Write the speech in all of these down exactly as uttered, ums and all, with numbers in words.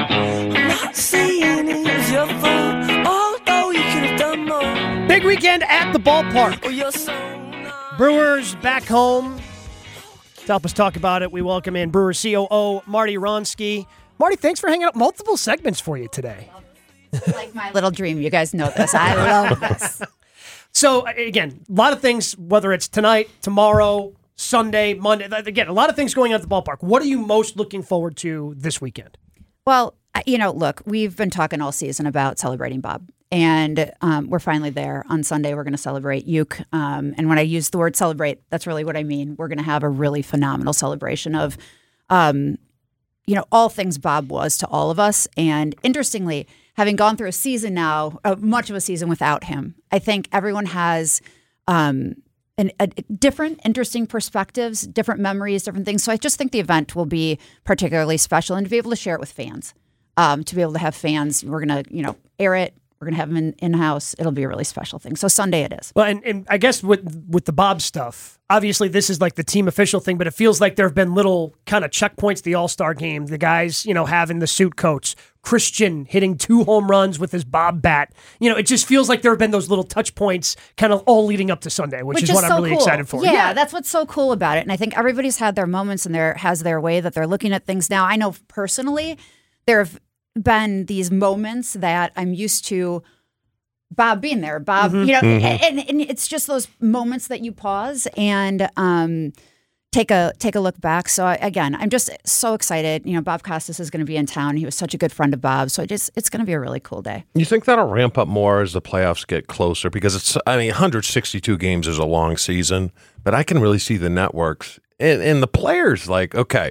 I'm not saying it's your fault, although you could have done more. Big weekend at the ballpark. Oh, you're so nice. Brewers back home. To help us talk about it, we welcome in Brewers C O O Marty Wronski. Marty, thanks for hanging out. Multiple segments for you today. Like my little dream. You guys know this. I love this. So, again, a lot of things, whether it's tonight, tomorrow, Sunday, Monday. Again, a lot of things going on at the ballpark. What are you most looking forward to this weekend? Well, you know, look, we've been talking all season about celebrating Bob. And um, we're finally there. On Sunday, we're going to celebrate Uke. Um, and when I use the word celebrate, that's really what I mean. We're going to have a really phenomenal celebration of, um, you know, all things Bob was to all of us. And interestingly, having gone through a season now, uh, much of a season without him, I think everyone has um, an, a, different, interesting perspectives, different memories, different things. So I just think the event will be particularly special, and to be able to share it with fans, um, to be able to have fans, we're going to, you know, air it. We're going to have them in, in-house. It'll be a really special thing. So Sunday it is. Well, and, and I guess with with the Bob stuff, obviously this is like the team official thing, but it feels like there have been little kind of checkpoints the All-Star game. The guys, you know, having the suit coats. Christian hitting two home runs with his Bob bat. You know, it just feels like there have been those little touch points kind of all leading up to Sunday, which, which is, is what so I'm really cool. excited for. Yeah, yeah, that's what's so cool about it. And I think everybody's had their moments and there has their way that they're looking at things now. I know personally there have been these moments that I'm used to Bob being there, Bob, Mm-hmm. you know, Mm-hmm. and, and it's just those moments that you pause and um, take a take a look back. So I, again, I'm just so excited. You know, Bob Costas is going to be in town. He was such a good friend of Bob, so it just it's going to be a really cool day. You think that'll ramp up more as the playoffs get closer? Because it's, I mean, one hundred sixty-two games is a long season, but I can really see the networks and, and the players like, okay,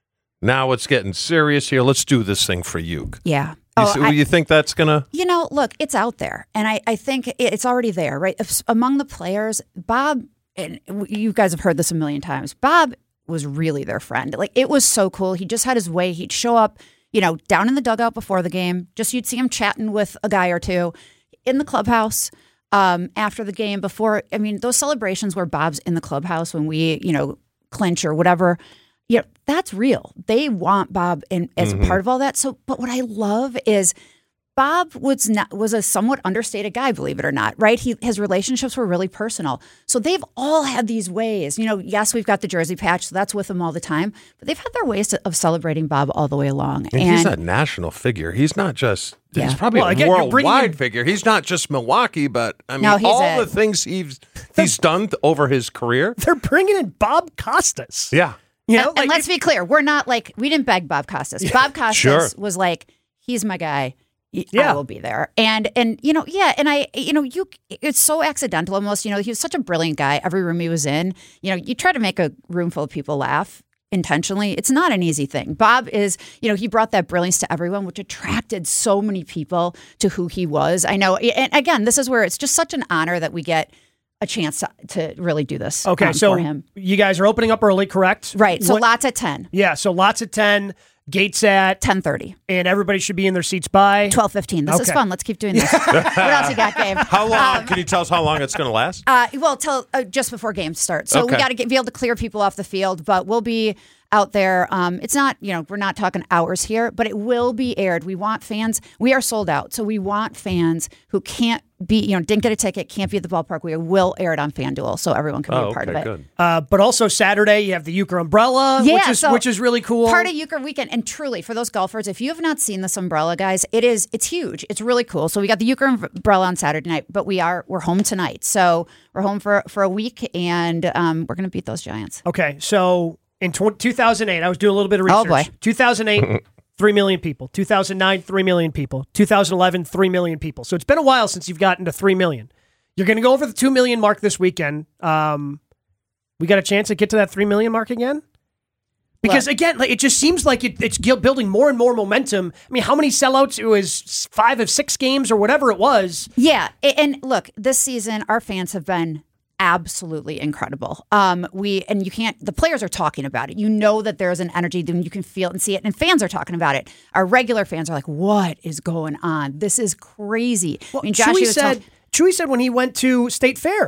now it's getting serious here. Let's do this thing for Uke. Yeah. You, Oh, see, I- you think that's going to? You know, look, it's out there, and I, I think it- it's already there, right? If, among the players, Bob, and you guys have heard this a million times, Bob was really their friend. Like, it was so cool. He just had his way. He'd show up, you know, down in the dugout before the game. Just you'd see him chatting with a guy or two in the clubhouse um, after the game. Before, I mean, those celebrations where Bob's in the clubhouse when we, you know, clinch or whatever. Yeah, that's real. They want Bob in as Mm-hmm. a part of all that. So, but what I love is Bob was not was a somewhat understated guy, believe it or not, right? He his relationships were really personal. So they've all had these ways. You know, yes, we've got the jersey patch, so that's with them all the time. But they've had their ways to, of celebrating Bob all the way along. And, he's a national figure. He's not just. Yeah. He's probably Well, a again, you're bringing worldwide in- figure. He's not just Milwaukee, but I mean, No, he's all a- the things he's he's done over his career. They're bringing in Bob Costas. Yeah. You know, and, and like, let's be clear, we're not like we didn't beg Bob Costas. Bob Costas sure. was like, he's my guy. I Yeah. will be there. And and you know, yeah, and I you know, you it's so accidental almost. You know, he was such a brilliant guy. Every room he was in, you know, you try to make a room full of people laugh intentionally. It's not an easy thing. Bob is, you know, he brought that brilliance to everyone, which attracted so many people to who he was. I know, and again, this is where it's just such an honor that we get a chance to, to really do this. okay, um, so for him. you guys are opening up early, correct? Right. So What- lots at ten. Yeah, so lots at ten, gates at, ten thirty. and everybody should be in their seats by twelve fifteen. This is Okay. fun. Let's keep doing this. What else you got, Gabe? How long? Can you tell us how long it's going to last? Uh, well, till uh, just before games start. So we Okay. got to be able to clear people off the field, but we'll be out there. Um, it's not, you know, we're not talking hours here, but it will be aired. We want fans. We are sold out. So we want fans who can't be, you know, didn't get a ticket, can't be at the ballpark. We will air it on FanDuel so everyone can be Oh, a part okay, of it. good. Uh, but also Saturday, you have the Euchre umbrella, Yeah, which is so which is really cool. Part of Euchre weekend, and truly for those golfers, if you have not seen this umbrella, guys, it is it's huge. It's really cool. So we got the Euchre umbrella on Saturday night, but we are we're home tonight. So we're home for for a week, and um, we're gonna beat those Giants. Okay, so in tw- two thousand eight, I was doing a little bit of Oh, research. boy. two thousand eight, three million people. two thousand nine, three million people. two thousand eleven, three million people. So it's been a while since you've gotten to three million. You're going to go over the two million mark this weekend. Um, we got a chance to get to that three million mark again? Because, Look. again, like it just seems like it, it's gil- building more and more momentum. I mean, how many sellouts? It was five of six games or whatever it was. Yeah, a- and look, this season our fans have been absolutely incredible. Um, we and you can't. The players are talking about it. You know that there's an energy, then you can feel it and see it. And fans are talking about it. Our regular fans are like, "What is going on? This is crazy." Well, I mean, Josh, Chewy you was said, tell- Chewy said when he went to State Fair,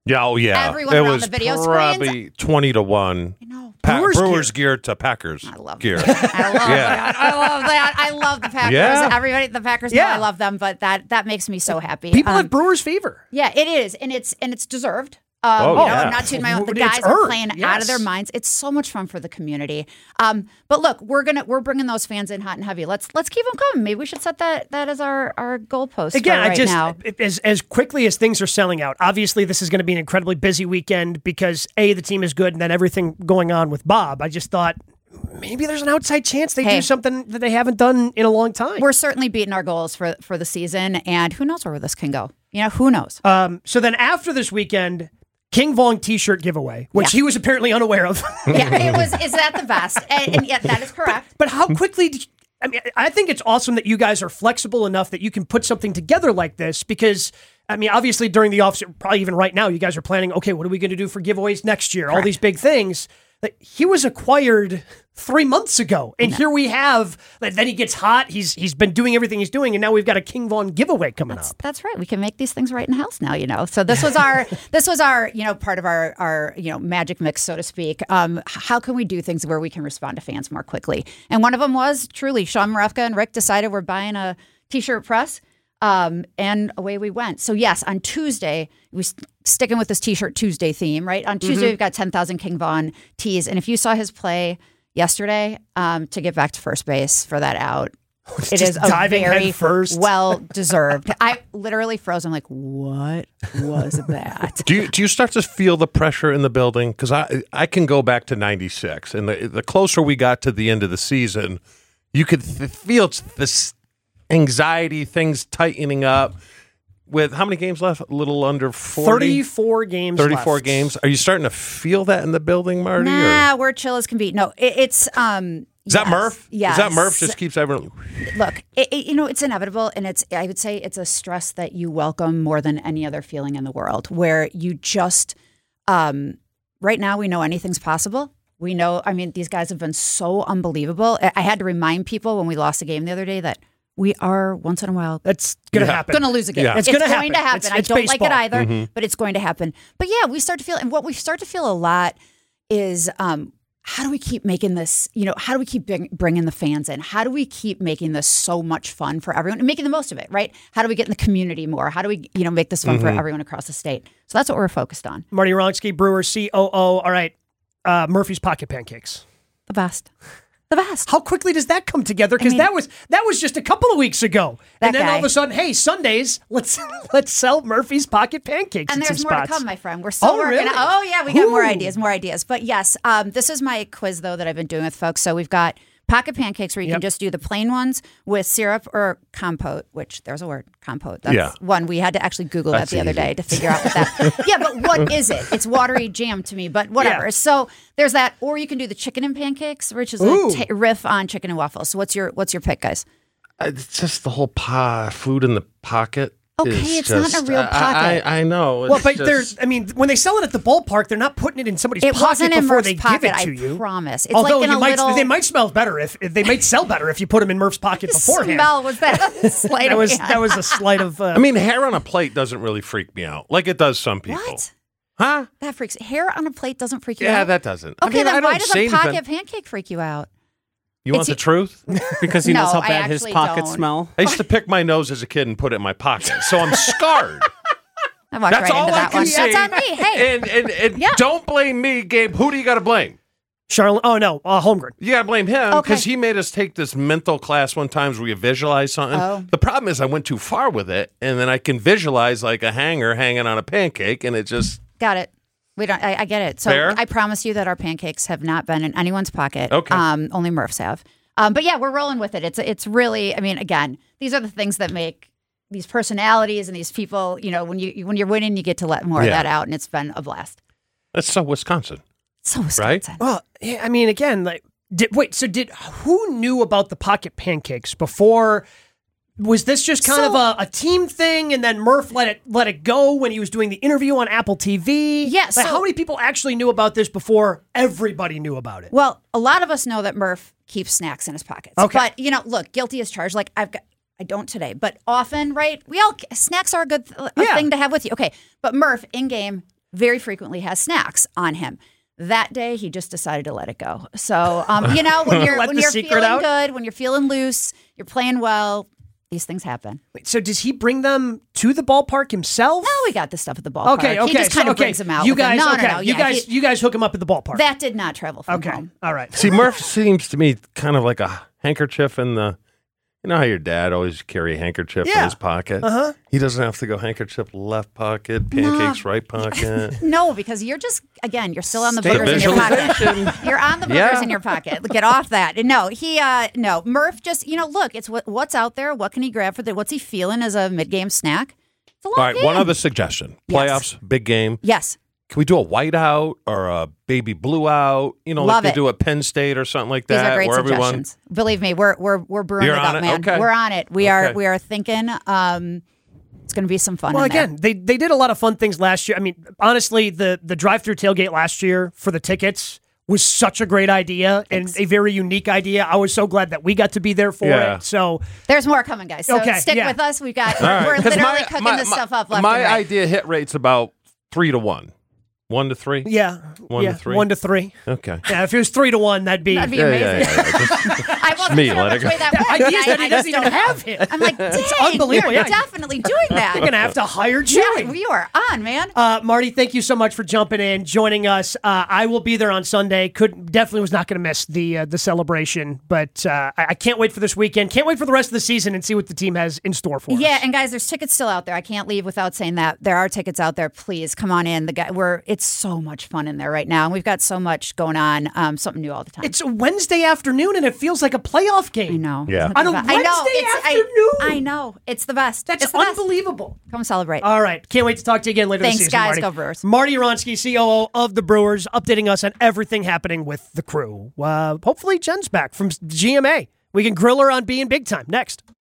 Yeah, oh yeah. Everyone it around was the video probably screens. twenty to one. I know. Pa- Brewers Brewers, gear. gear. to Packers I love gear. that. I love Yeah. that. I love that. I love the Packers. Yeah. Everybody, the Packers know Yeah. I love them, but that that makes me so happy. People Um, have Brewers fever. Yeah, it is, and it's and it's deserved. Um, Oh, you know, yeah. I'm not tooting my own. The It's guys are earned, playing out yes. of their minds. It's so much fun for the community. Um, but look, we're gonna we're bringing those fans in hot and heavy. Let's let's keep them coming. Maybe we should set that that as our our goalpost Again, for right I just now. as as quickly as things are selling out. Obviously, this is going to be an incredibly busy weekend because A, the team is good, and then everything going on with Bob. I just thought maybe there's an outside chance they Hey. do something that they haven't done in a long time. We're certainly beating our goals for for the season, and who knows where this can go? You know, who knows? Um, so then after this weekend, King Vong T-shirt giveaway, which Yeah. he was apparently unaware of. Yeah, it was. Is that the best? And, and yeah, that is correct. But how quickly? Did you, I mean, I think it's awesome that you guys are flexible enough that you can put something together like this because. I mean, obviously during the offseason, probably even right now, you guys are planning, okay, what are we going to do for giveaways next year? All these big things. Like, he was acquired three months ago, and here we have, like, then he gets hot. He's He's been doing everything he's doing, and now we've got a King Vaughn giveaway coming That's, up. that's right. We can make these things right in house now, you know. So this was our this was our, you know, part of our our, you know, magic mix, so to speak. Um, h- how can we do things where we can respond to fans more quickly? And one of them was truly Sean Marefka and Rick decided we're buying a t-shirt press. Um, and away we went. So yes, on Tuesday, we st- sticking with this T-shirt Tuesday theme, right? On Tuesday, Mm-hmm. we've got ten thousand King Vaughn tees. And if you saw his play yesterday, um, to get back to first base for that out, it Just is a diving very head first. well deserved. I literally froze. I'm like, what was that? Do you do you start to feel the pressure in the building? Because I I can go back to ninety-six, and the the closer we got to the end of the season, you could th- feel this anxiety, things tightening up. With how many games left? A little under forty? thirty-four games thirty-four left. games. Are you starting to feel that in the building, Marty? or- Nah, we're chill as can be. No, it, it's um. Is that yes, Murph? Yes. Is that Murph just keeps everyone? Look, it, it, you know, it's inevitable, and it's, I would say it's a stress that you welcome more than any other feeling in the world, where you just, um, right now we know anything's possible. We know, I mean, these guys have been so unbelievable. I I had to remind people when we lost a game the other day that we are once in a while That's going to Yeah. happen. going to lose a game. Yeah. It's, It's gonna going happen. to happen. It's- I it's don't like it baseball. either, but it's going to happen. But yeah, we start to feel, and what we start to feel a lot is, um, how do we keep making this, you know, how do we keep bring, bringing the fans in? How do we keep making this so much fun for everyone and making the most of it, right? How do we get in the community more? How do we, you know, make this fun for everyone across the state? So that's what we're focused on. Marty Ronksky, Brewer, C O O. All right. Uh, Murphy's Pocket Pancakes. The best. The best. How quickly does that come together? Because mean- that was that was just a couple of weeks ago, That and then all guy. of a sudden, hey, Sundays, let's let's sell Murphy's Pocket Pancakes. And in there's some more spots. to come, my friend. We're still Oh, working. really? Oh, yeah, we got more Ooh. ideas, more ideas. But yes, um, this is my quiz, though, that I've been doing with folks. So we've got pocket pancakes where you Yep. can just do the plain ones with syrup or compote, which there's a word, compote. That's Yeah. one. We had to actually Google That's that the other easy. day to figure out what that. Yeah, but what is it? It's watery jam to me, but whatever. Yeah. So there's that. Or you can do the chicken and pancakes, which is Ooh. a ta riff on chicken and waffles. So what's your what's your pick, guys? It's just the whole pa- food in the pocket. Okay, is it's not in a just- real I- pocket. I, I know. It's Well, but just- there's, I mean, when they sell it at the ballpark, they're not putting it in somebody's It pocket wasn't in before Murph's they pocket, give it to I you. promise. It's Although like in you a might, little. they might smell better if they might sell better if you put them in Murph's pocket beforehand. Smell was that a slight That of was hand? that was a slight of. Uh, I mean, hair on a plate doesn't really freak me out like it does some people. What? Huh? That freaks. Hair on a plate doesn't freak you Yeah, out. that doesn't. Okay, I mean, I then don't why does say a pocket anything. pancake freak you out? You want the It's- truth? Because he No, knows how I bad his actually pockets don't. smell. I used to pick my nose as a kid and put it in my pocket, so I'm scarred. I walked That's right all into I that can one. say. That's on me. Hey, And and, and Yeah. don't blame me, Gabe. Who do you got to blame? Charlotte. Oh no, uh, Holmgren. You got to blame him because Okay. he made us take this mental class one time where you visualize something. Oh. The problem is I went too far with it, and then I can visualize like a hanger hanging on a pancake, and it just got it. We don't. I, I get it. So Fair? I promise you that our pancakes have not been in anyone's pocket. Okay. Um, only Murphs have. Um, but yeah, we're rolling with it. It's it's really. I mean, again, these are the things that make these personalities and these people. You know, when you when you're winning, you get to let more of Yeah. that out, and it's been a blast. that's so Wisconsin. So Right? Wisconsin. Well, yeah, I mean, again, like, did, wait. So, did who knew about the pocket pancakes before? Was this just kind So- of a, a team thing, and then Murph let it let it go when he was doing the interview on Apple T V? Yeah, Like, so- how many people actually knew about this before everybody knew about it? Well, a lot of us know that Murph keeps snacks in his pockets. Okay. But, you know, look, guilty as charged. Like, I've got, I don't today, but often, right? We all, snacks are a good th- a Yeah. thing to have with you. Okay. But Murph, in game, very frequently has snacks on him. That day, he just decided to let it go. So, um, you know, when you're Let when the you're secret feeling out? good, when you're feeling loose, you're playing well, these things happen. Wait, so does he bring them to the ballpark himself? No, we got the stuff at the ballpark. Okay, okay. He just kind so, of okay. brings them out. You with him. guys, no, okay. no, no. You yeah, guys, he- you guys hook him up at the ballpark. that did not travel from okay. home. All right. See, Murph seems to me kind of like a handkerchief in the. You know how your dad always carry a handkerchief in Yeah. his pocket? Uh-huh. He doesn't have to go handkerchief left pocket, pancakes right pocket. No, because you're just, again, you're still on the Stay boogers in your pocket. visualization. You're on the boogers Yeah. in your pocket. Get off that. No, he, uh, no, Murph just, you know, look, it's what what's out there. What can he grab for the, what's he feeling as a mid-game snack? It's a long All right, game. one other suggestion. Yes. Playoffs, big game. Yes. Can we do a white out or a baby blue out? You know, Love like it. they do at Penn State or something like These that. are great where everyone. suggestions. Believe me, we're we're we're brewing You're it on up, it? man. Okay. We're on it. We are Okay. we are thinking. Um, it's going to be some fun. Well, in there. again, they they did a lot of fun things last year. I mean, honestly, the the drive-through tailgate last year for the tickets was such a great idea and a very unique idea. I was so glad that we got to be there for Yeah. it. So There's more coming, guys. So Okay, stick yeah. with us. We've got. All right, We're 'cause literally my- cooking my- this my- stuff up left My and right. idea hit rate's about three to one. One to three? yeah, One yeah, to three? one to three. Okay. Yeah, if it was three to one, that'd be. That'd be Yeah, amazing. yeah, yeah, yeah. Just- I wasn't me, sure let it which go. way that went. Ideas and that I, he I doesn't just even don't have know. hit. I'm like, dang, unbelievable. we're Yeah. definitely doing that. We're gonna have to hire Yeah, Jerry. we are on, man. Uh, Marty, thank you so much for jumping in, joining us. Uh, I will be there on Sunday. Could definitely was not going to miss the uh, the celebration, but uh, I, I can't wait for this weekend. Can't wait for the rest of the season and see what the team has in store for us. Yeah, and guys, there's tickets still out there. I can't leave without saying that. There are tickets out there. Please come on in. The guy, we're it's so much fun in there right now. And we've got so much going on. Um, something new all the time. It's a Wednesday afternoon and it feels like a playoff game. I know. Yeah. On a I know. Wednesday It's, I, afternoon? I know. It's the best. That's it's the best. unbelievable. Come celebrate. All right. Can't wait to talk to you again later Thanks, this season, guys. Marty. Go Brewers. Marty Uronsky, C O O of the Brewers, updating us on everything happening with the crew. Uh, hopefully Jen's back from G M A. We can grill her on being big time next.